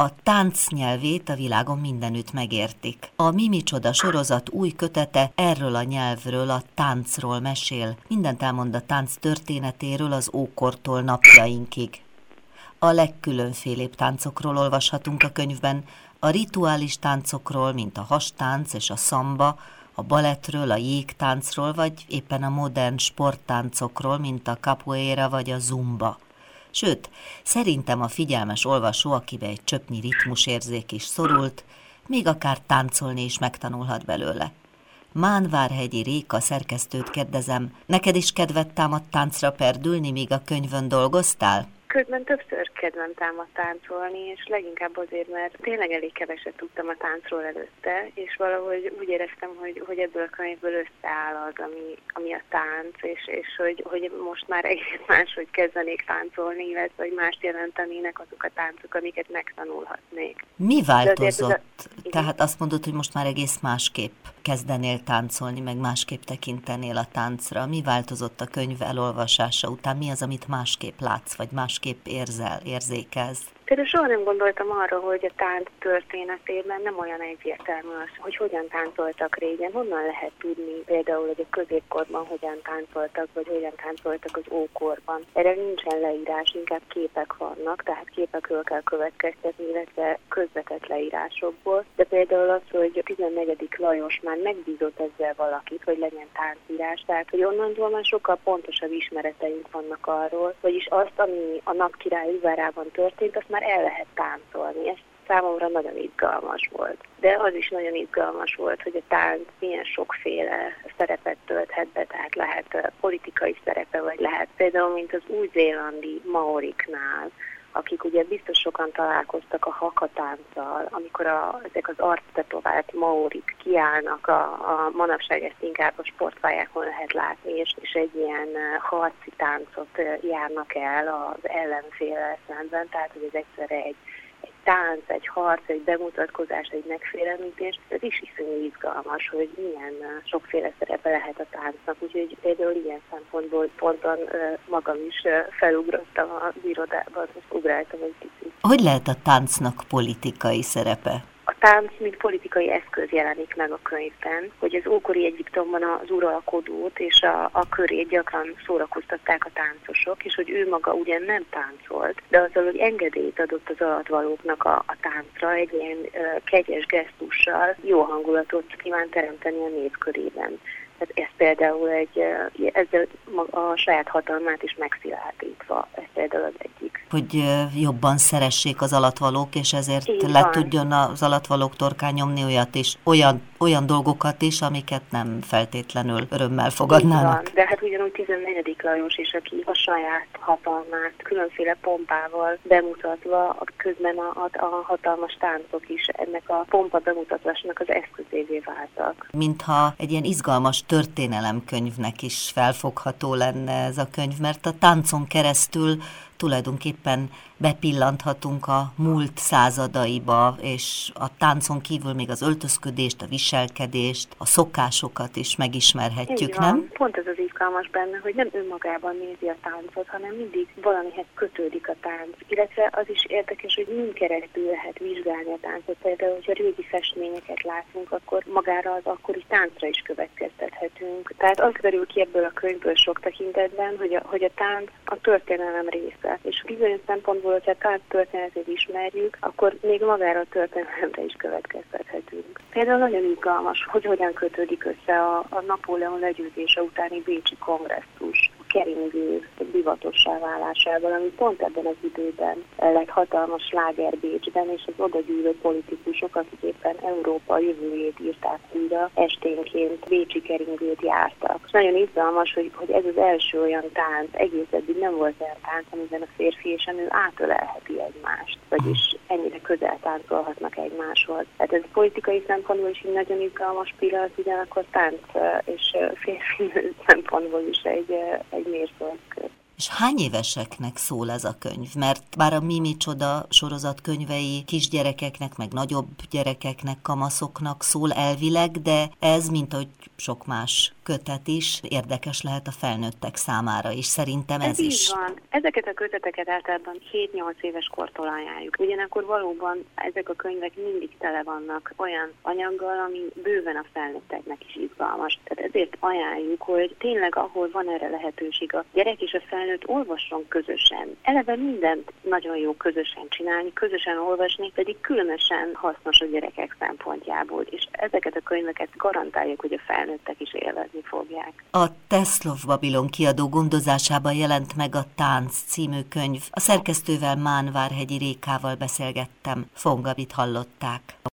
A tánc nyelvét a világon mindenütt megértik. A Mi micsoda sorozat új kötete erről a nyelvről, a táncról mesél. Mindent elmond a tánc történetéről az ókortól napjainkig. A legkülönfélébb táncokról olvashatunk a könyvben, a rituális táncokról, mint a hastánc és a szamba, a balettről, a jégtáncról, vagy éppen a modern sporttáncokról, mint a capoeira vagy a zumba. Sőt, szerintem a figyelmes olvasó, akibe egy csöpnyi ritmusérzék is szorult, még akár táncolni is megtanulhat belőle. Mánvárhegyi Réka szerkesztőt kérdezem, neked is kedvet támadt táncra perdülni, míg a könyvön dolgoztál? Közben többször kedvem támadt táncolni, és leginkább azért, mert tényleg elég keveset tudtam a táncról előtte, és valahogy úgy éreztem, hogy ebből a könyvből összeáll az, ami a tánc, és hogy most már egész máshogy kezdenék táncolni, illetve hogy mást jelentenének azok a táncok, amiket megtanulhatnék. Mi változott? Tehát azt mondod, hogy most már egész másképp kezdenél táncolni, meg másképp tekintenél a táncra. Mi változott a könyv elolvasása után? Mi az, amit másképp látsz, vagy másképp érzékelsz? Például soha nem gondoltam arra, hogy a tánc történetében nem olyan egyértelmű az, hogy hogyan táncoltak régen, honnan lehet tudni például, hogy a középkorban hogyan táncoltak, vagy hogyan táncoltak az ókorban. Erre nincsen leírás, inkább képek vannak, tehát képekről kell következtetni, illetve közvetett leírásokból. De például az, hogy a 14. Lajos már megbízott ezzel valakit, hogy legyen táncírás, tehát hogy onnantól már sokkal pontosabb ismereteink vannak arról, vagyis azt, ami a napkirály udvarában történt, azt már el lehet táncolni. Ez számomra nagyon izgalmas volt. De az is nagyon izgalmas volt, hogy a tánc milyen sokféle szerepet tölthet be, tehát lehet politikai szerepe, vagy lehet például, mint az új-zélandi maoriknál, akik ugye biztos sokan találkoztak a hakatánccal, amikor ezek az arctetovált maorik kiállnak, a manapság ezt inkább a sportpályákon lehet látni, és egy ilyen harci táncot járnak el az ellenféllel szemben, tehát hogy ez egyszerre egy tánc, egy harc, egy bemutatkozás, egy megfélemlítés, ez is iszonyú izgalmas, hogy milyen sokféle szerepe lehet a táncnak, úgyhogy például ilyen szempontból ponton magam is felugrottam az irodában, és ugráltam egy kicsit. Hogy lehet a táncnak politikai szerepe? A tánc, mint politikai eszköz jelenik meg a könyvben, hogy az ókori Egyiptomban az uralkodót és a körét gyakran szórakoztatták a táncosok, és hogy ő maga ugyan nem táncolt, de azzal, hogy engedélyt adott az alattvalóknak a táncra, egy ilyen kegyes gesztussal jó hangulatot kíván teremteni a nép körében. Tehát ez például ezzel a saját hatalmát is megszilárdítva, ez például az egyik. Hogy jobban szeressék az alattvalók, és ezért tudjon az alattvalók torkán nyomni olyat is, olyan dolgokat is, amiket nem feltétlenül örömmel fogadnának. De hát ugyanúgy 14. Lajos is, aki a saját hatalmát különféle pompával bemutatva, közben a hatalmas táncok is ennek a pompa bemutatásnak az eszközévé váltak. Mintha egy ilyen izgalmas történelemkönyvnek is felfogható lenne ez a könyv, mert a táncon keresztül tulajdonképpen bepillanthatunk a múlt századaiba, és a táncon kívül még az öltözködést, a viselkedést, a szokásokat is megismerhetjük, nem? Pont ez az izgalmas benne, hogy nem önmagában nézi a táncot, hanem mindig valamihez kötődik a tánc. Illetve az is érdekes, hogy mind keresztül lehet vizsgálni a táncot. Például, hogyha régi festményeket látunk, akkor magára az akkori táncra is következtethetünk. Tehát az derül ki ebből a könyvből sok tekintetben, hogy a tánc a történelem része. És bizonyos szempontból, hogyha a tánc történetét ismerjük, akkor még magára a történelemre is következtethetünk. Például nagyon izgalmas, hogy hogyan kötődik össze a Napóleon legyőzése utáni bécsi kongresszus keringő divatossá válásával, ami pont ebben az időben lett hatalmas sláger Bécsben, és az oda gyűlő politikusok, akik éppen Európa jövőjét írták újra, esténként bécsi keringőt jártak. És nagyon izgalmas, hogy ez az első olyan tánc, egész eddig nem volt olyan tánc, amiben a férfi és a nő átölelheti egymást, vagyis ennyire közel táncolhatnak egymáshoz. Tehát ez politikai szempontból is egy nagyon izgalmas pillanat, ugyanakkor tánc és férfi szempontból is egy mérföldkő. És hány éveseknek szól ez a könyv? Mert bár a Mi micsoda sorozat könyvei kisgyerekeknek, meg nagyobb gyerekeknek, kamaszoknak szól elvileg, de ez, mint ahogy sok más kötet is érdekes lehet a felnőttek számára, és szerintem ez így is. van. Ezeket a köteteket általában 7-8 éves kortól ajánljuk. Ugyanakkor valóban ezek a könyvek mindig tele vannak olyan anyaggal, ami bőven a felnőtteknek is izgalmas. Tehát ezért ajánljuk, hogy tényleg ahol van erre lehetőség, a gyerek és a felnőtt olvasson közösen. Eleve mindent nagyon jó közösen csinálni, közösen olvasni, pedig különösen hasznos a gyerekek szempontjából, és ezeket a könyveket garantáljuk, hogy a felnőttek is élvezni fogják. A Teslov Babilon kiadó gondozásában jelent meg a Tánc című könyv. A szerkesztővel Mánvárhegyi Rékával beszélgettem. Fongabit hallották.